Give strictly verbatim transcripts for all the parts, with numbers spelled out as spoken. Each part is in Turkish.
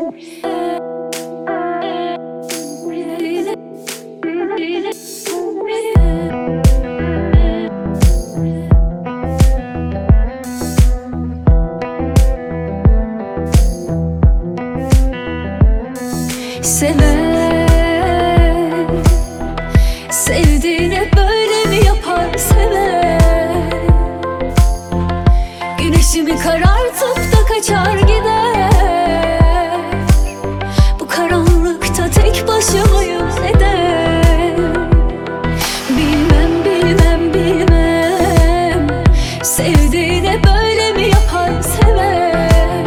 Sever, sevdiğine böyle mi yapar sever? Güneşimi karartıp da kaçar gider. Bu karanlıkta tek başımayım neden? Bilmem, bilmem, bilmem. Sevdiğine böyle mi yapar sever?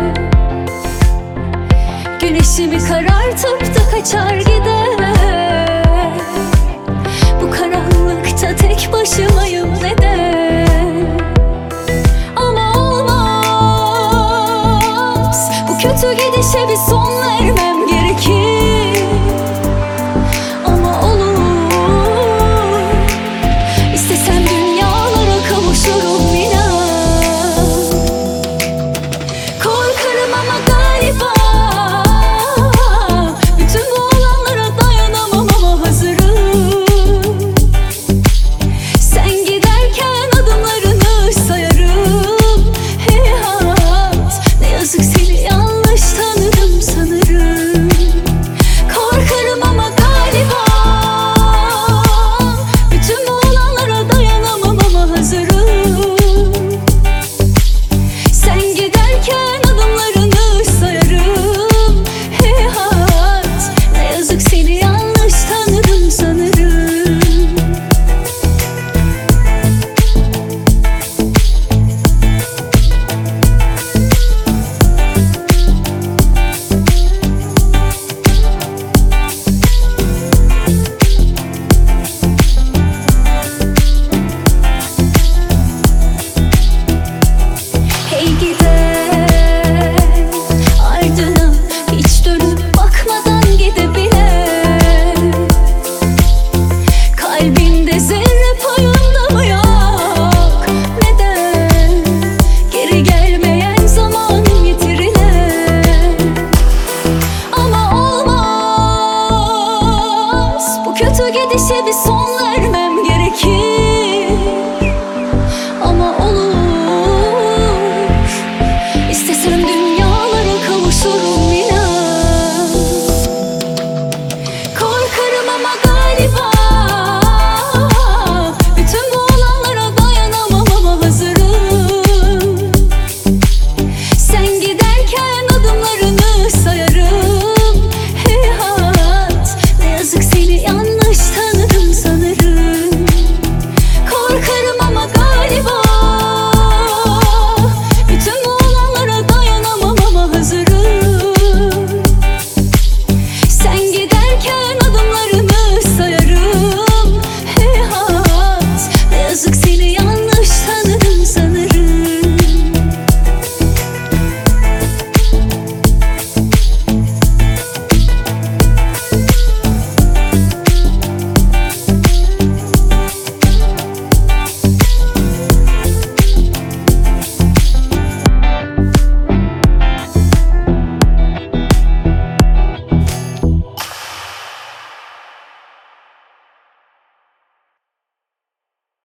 Güneşimi karartıp da kaçar gider. Bu karanlıkta tek başımayım neden? Ama olmaz, bu kötü gidişe bir son vermem gerekir.